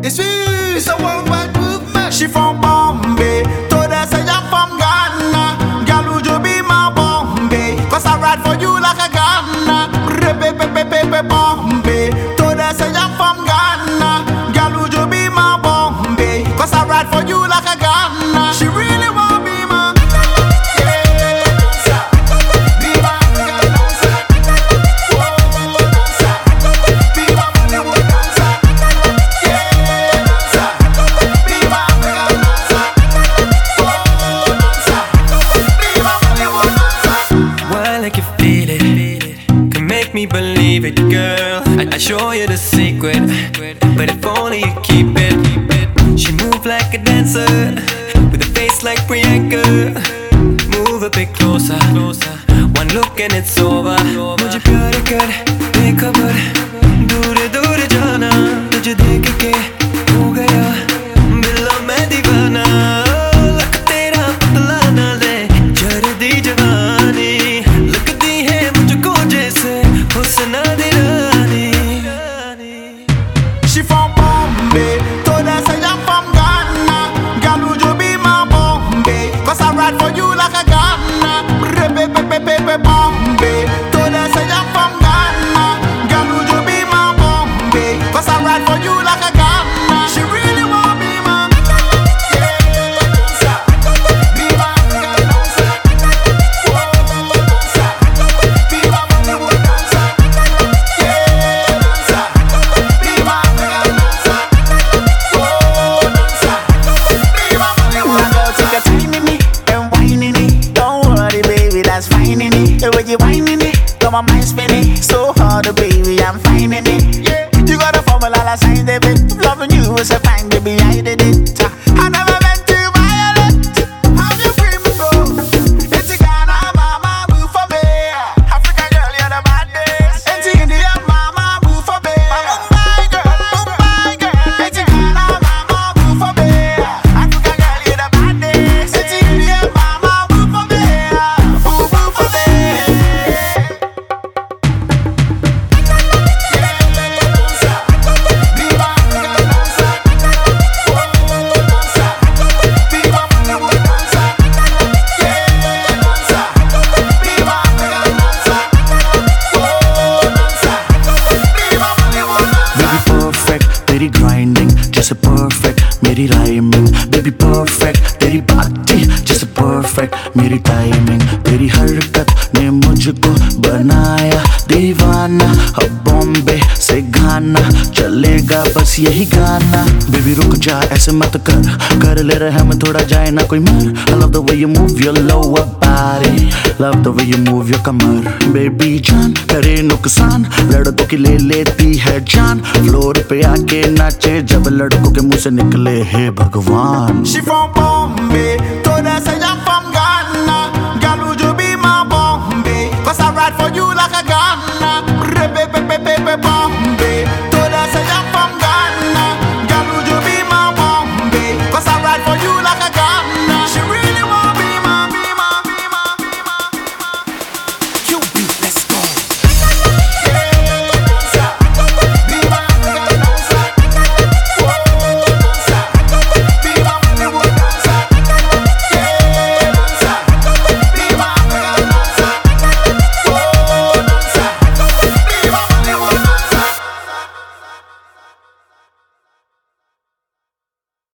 It's a worldwide movement. She from Bombay, told her say I'm from Ghana. Girl, would you be my Bombay? Cause I ride for you like a Ghana. Bombay, told her say I'm from Ghana. Girl, would you be my Bombay? Cause I ride for you like a Ghana. She really want be my me believe it, girl. I show you the secret, but if only you keep it. She move like a dancer, with a face like Priyanka. Move a bit closer, one look and it's over. मुझे प्यार कर बेखबर, दूर दूर जाना. तुझे देख के हो गया बिल्ला मैं दीवाना. लक तेरा पतला ना ले जर्दी जवानी. लगती है मुझको जैसे हुस्न दीवानी. She from Bombay, told her say I'm from Ghana. Girl, would you be my Bombay? Cause I ride for you like a Ghana. Bombay, told her say I'm from Ghana. Girl, would you be my Bombay? Cause I ride for you like a Ghana. She really want be my the way you whining it, got my mind spinning so hard, baby, I'm finding it. Yeah, you got a formula, I signed it. Loving you is a fine, baby, I did it. I never meant to violate. How you free me go? It's a Ghana, mama, move for me. African girl, you're the baddest. It's India, mama, move for me. Mumbai girl. It's a Ghana, mama, move for me. African girl, you're the baddest. It's India, mama, move for me. Move for me. तेरी grinding जैसे perfect मेरी rhyming. Baby perfect तेरी बातें जैसे perfect मेरी timing. तेरी हरकत ने मुझको बनाया दीवाना. अब बॉम्बे से गाना चलेगा बस यही गाना. बेबी रुक जा ऐसे मत कर ले रहे हम थोड़ा जाए ना कोई मर. I love the way you move your lower body, love the way you move your कमर. बेबी जान करे नुकसान लड़कों की ले लेती है जान. फ्लोर पे आके नाचे जब लड़कों के मुंह से निकले हे भगवान. She from Bombay, told her say I'm